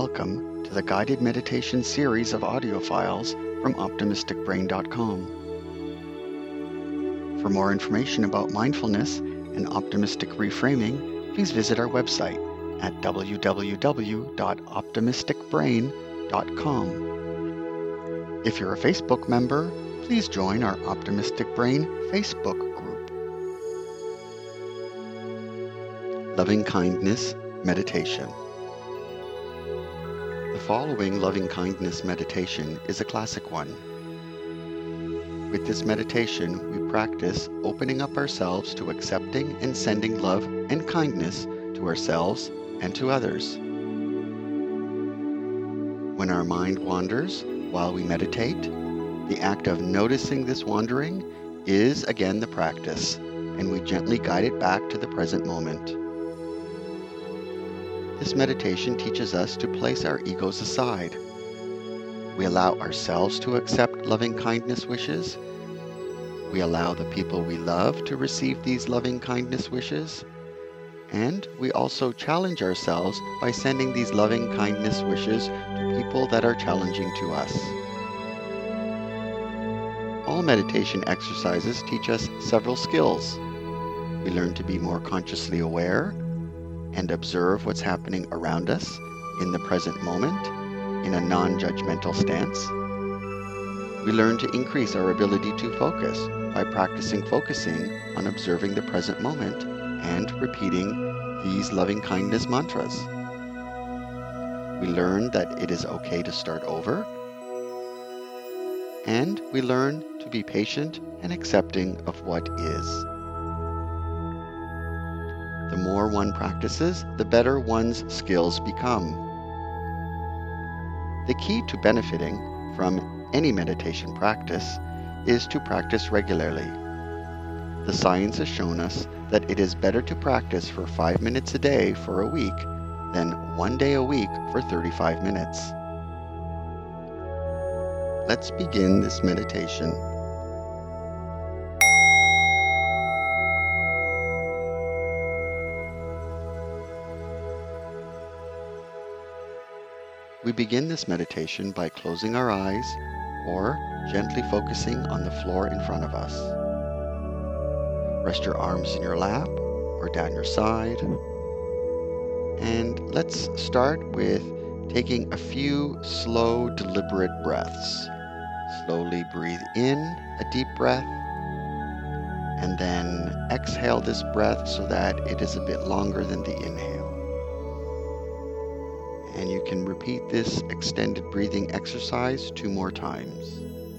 Welcome to the guided meditation series of audio files from optimisticbrain.com. For more information about mindfulness and optimistic reframing, please visit our website at www.optimisticbrain.com. If you're a Facebook member, please join our Optimistic Brain Facebook group. Loving Kindness Meditation. The following loving kindness meditation is a classic one. With this meditation, we practice opening up ourselves to accepting and sending love and kindness to ourselves and to others. When our mind wanders while we meditate, the act of noticing this wandering is again the practice, and we gently guide it back to the present moment. This meditation teaches us to place our egos aside. We allow ourselves to accept loving kindness wishes. We allow the people we love to receive these loving kindness wishes. And we also challenge ourselves by sending these loving kindness wishes to people that are challenging to us. All meditation exercises teach us several skills. We learn to be more consciously aware and observe what's happening around us in the present moment in a non-judgmental stance. We learn to increase our ability to focus by practicing focusing on observing the present moment and repeating these loving kindness mantras. We learn that it is okay to start over, and we learn to be patient and accepting of what is. The more one practices, the better one's skills become. The key to benefiting from any meditation practice is to practice regularly. The science has shown us that it is better to practice for 5 minutes a day for a week than 1 day a week for 35 minutes. Let's begin this meditation. We begin this meditation by closing our eyes or gently focusing on the floor in front of us. Rest your arms in your lap or down your side. And let's start with taking a few slow, deliberate breaths. Slowly breathe in a deep breath, and then exhale this breath so that it is a bit longer than the inhale. And you can repeat this extended breathing exercise 2 more times.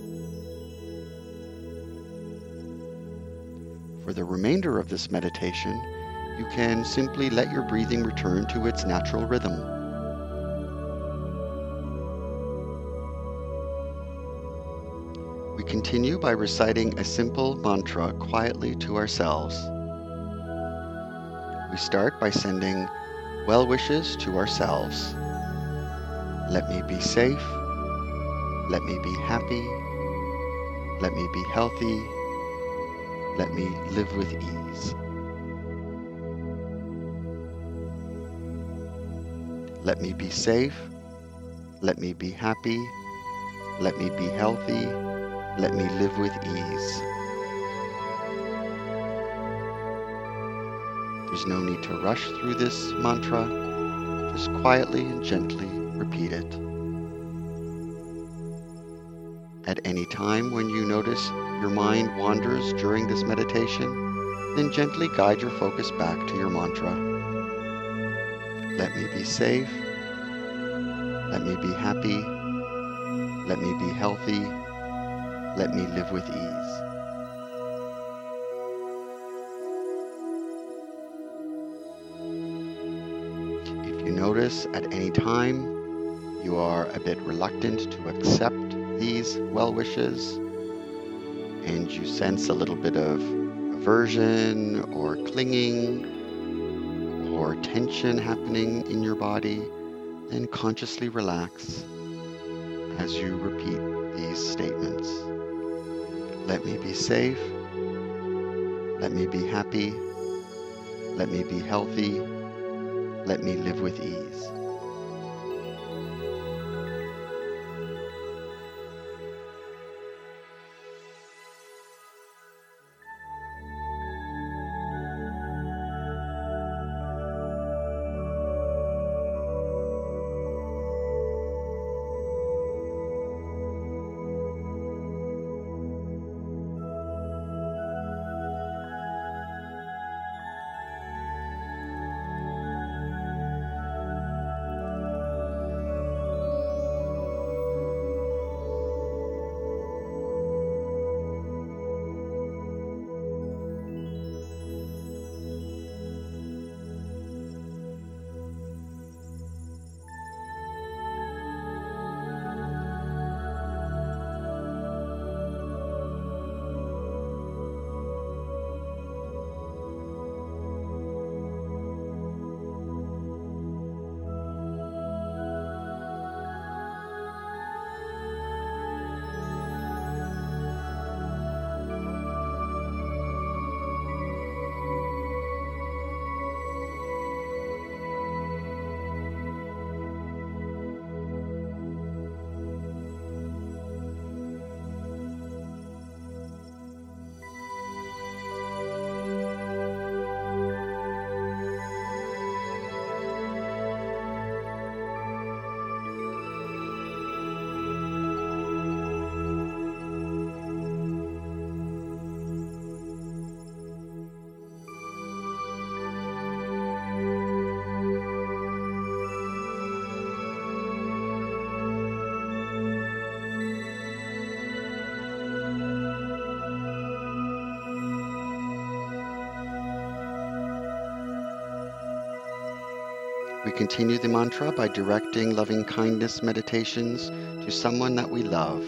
For the remainder of this meditation, you can simply let your breathing return to its natural rhythm. We continue by reciting a simple mantra quietly to ourselves. We start by sending well wishes to ourselves. Let me be safe. Let me be happy. Let me be healthy. Let me live with ease. Let me be safe. Let me be happy. Let me be healthy. Let me live with ease. There's no need to rush through this mantra. Just quietly and gently repeat it. At any time when you notice your mind wanders during this meditation, then gently guide your focus back to your mantra. Let me be safe. Let me be happy. Let me be healthy. Let me live with ease. If you notice at any time you are a bit reluctant to accept these well wishes, and you sense a little bit of aversion or clinging or tension happening in your body, then consciously relax as you repeat these statements. Let me be safe. Let me be happy. Let me be healthy. Let me live with ease. We continue the mantra by directing loving kindness meditations to someone that we love.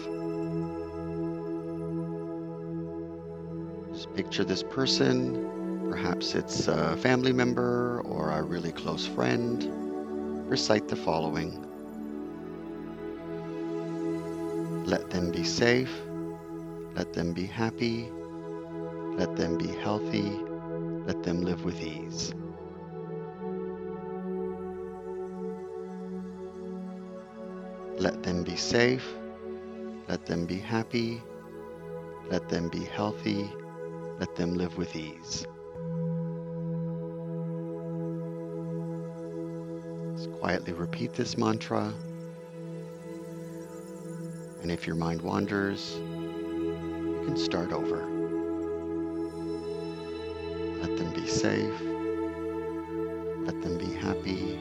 Just picture this person. Perhaps it's a family member or a really close friend. Recite the following. Let them be safe. Let them be happy. Let them be healthy. Let them live with ease. Let them be safe. Let them be happy. Let them be healthy. Let them live with ease. Just quietly repeat this mantra. And if your mind wanders, you can start over. Let them be safe. Let them be happy.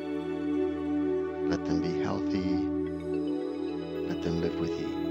Let them be healthy. Let them live with ease.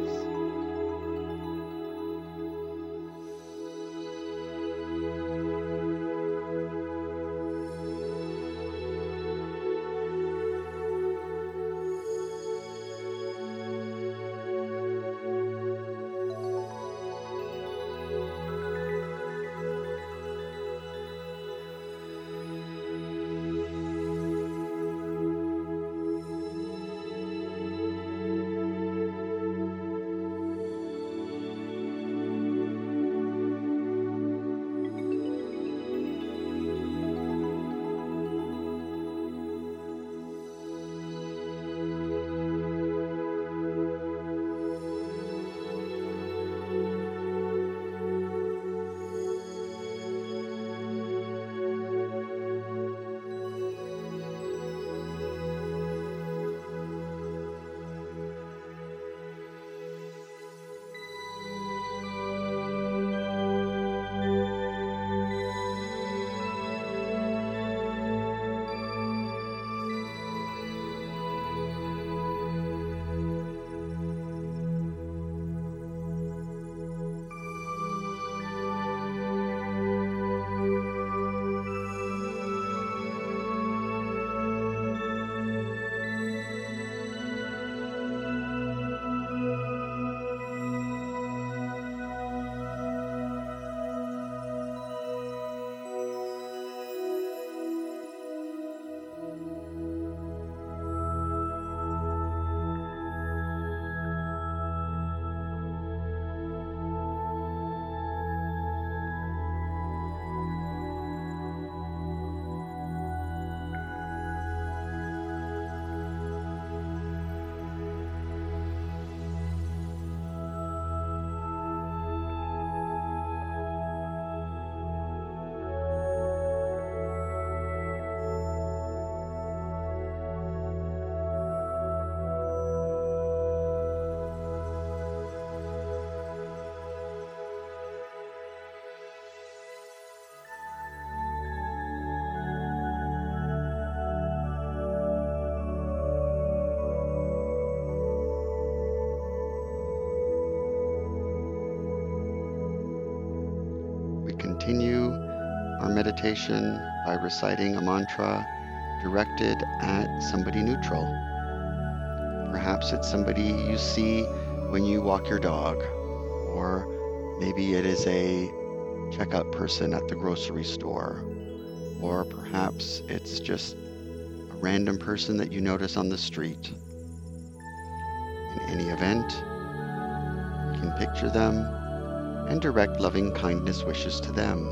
Continue our meditation by reciting a mantra directed at somebody neutral. Perhaps it's somebody you see when you walk your dog, or maybe it is a checkout person at the grocery store, or perhaps it's just a random person that you notice on the street. In any event, you can picture them and direct loving kindness wishes to them.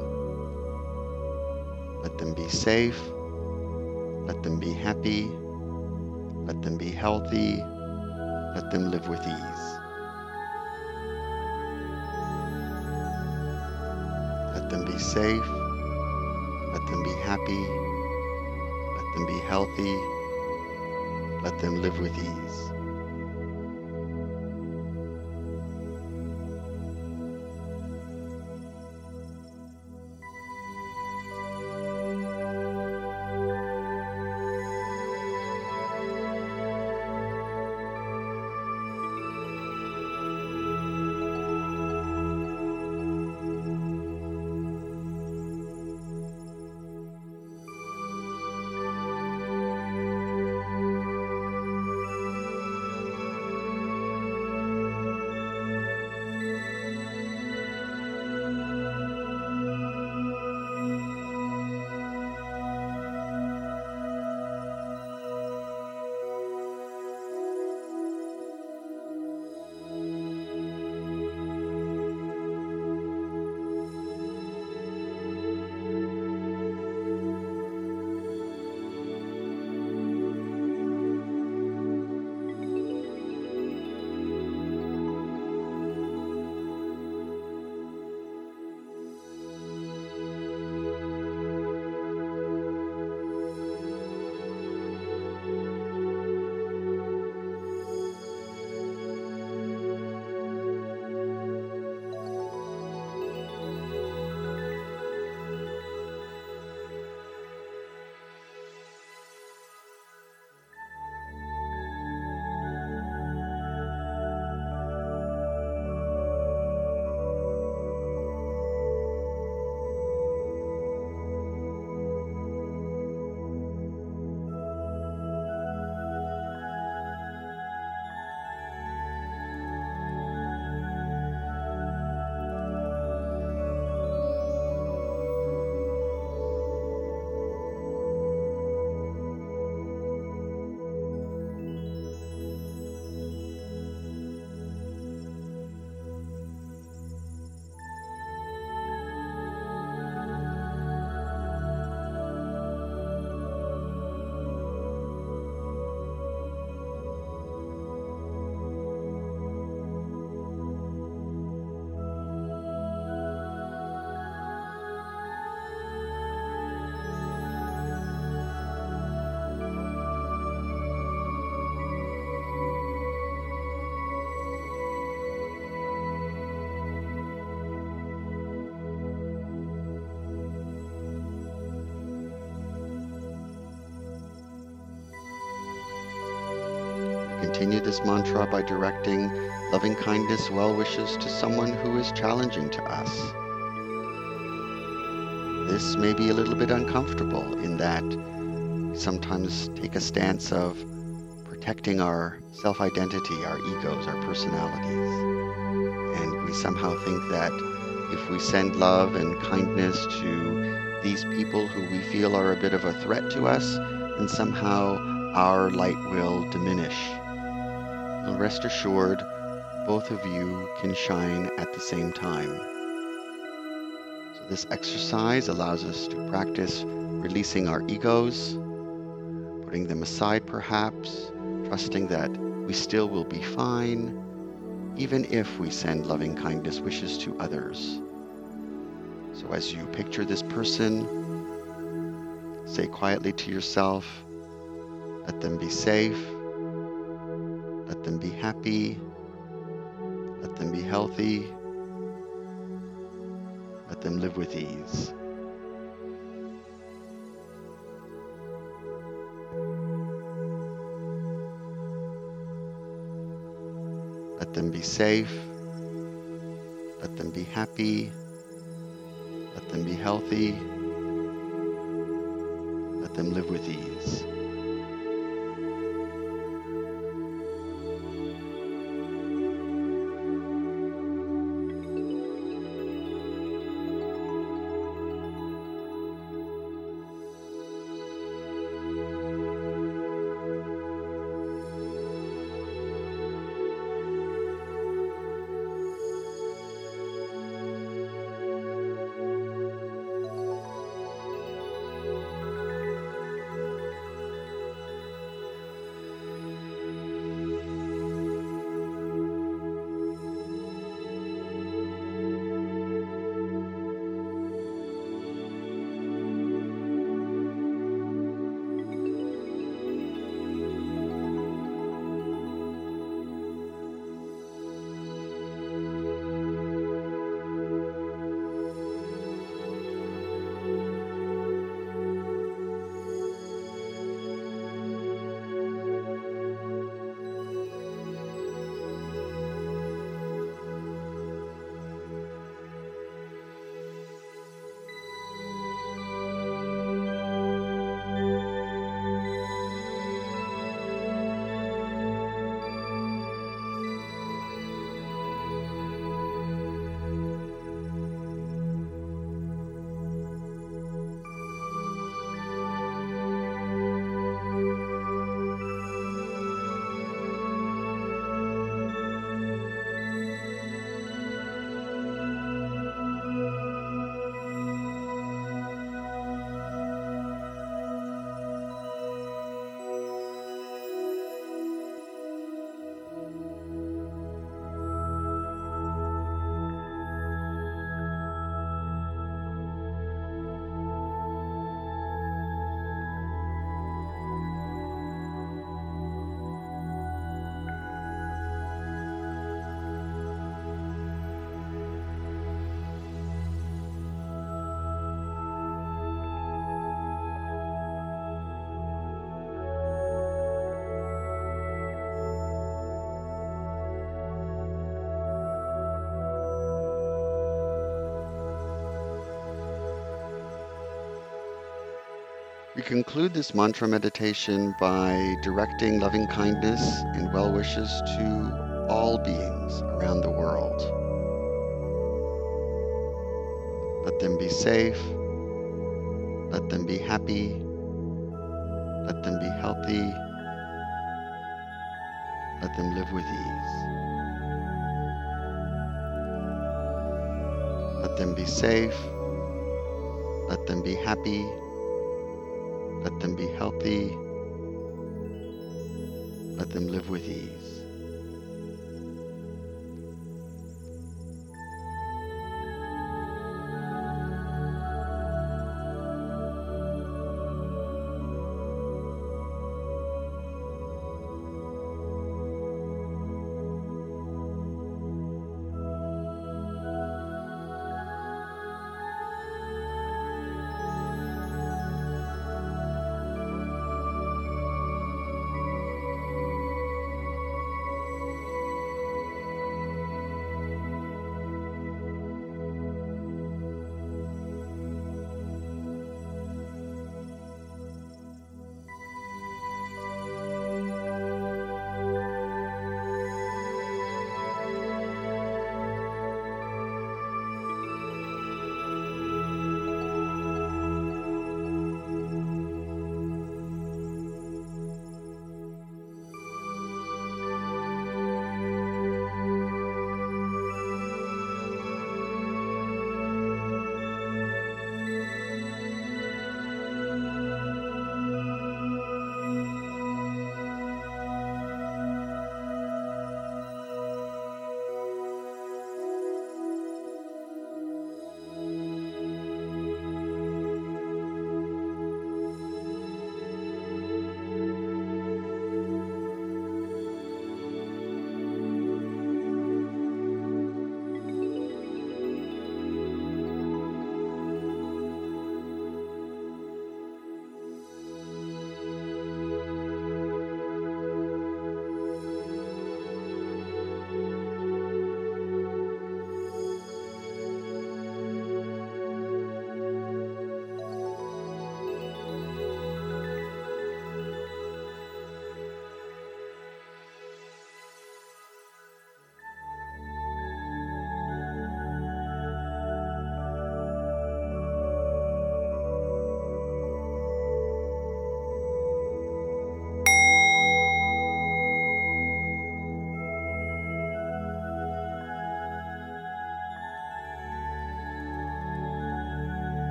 Let them be safe. Let them be happy. Let them be healthy. Let them live with ease. Let them be safe. Let them be happy. Let them be healthy. Let them live with ease. continue this mantra by directing loving kindness, well wishes to someone who is challenging to us. This may be a little bit uncomfortable in that we sometimes take a stance of protecting our self-identity, our egos, our personalities. And we somehow think that if we send love and kindness to these people who we feel are a bit of a threat to us, then somehow our light will diminish. Well, rest assured, both of you can shine at the same time. So this exercise allows us to practice releasing our egos, putting them aside perhaps, trusting that we still will be fine, even if we send loving kindness wishes to others. So as you picture this person, say quietly to yourself, let them be safe, let them be happy, let them be healthy, let them live with ease. Let them be safe, let them be happy, let them be healthy, let them live with ease. We conclude this mantra meditation by directing loving kindness and well wishes to all beings around the world. Let them be safe, let them be happy, let them be healthy, let them live with ease. Let them be safe, let them be happy, let them be healthy, let them live with ease.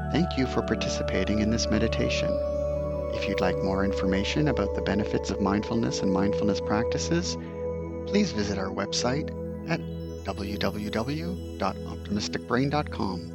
Thank you for participating in this meditation. If you'd like more information about the benefits of mindfulness and mindfulness practices, please visit our website at www.optimisticbrain.com.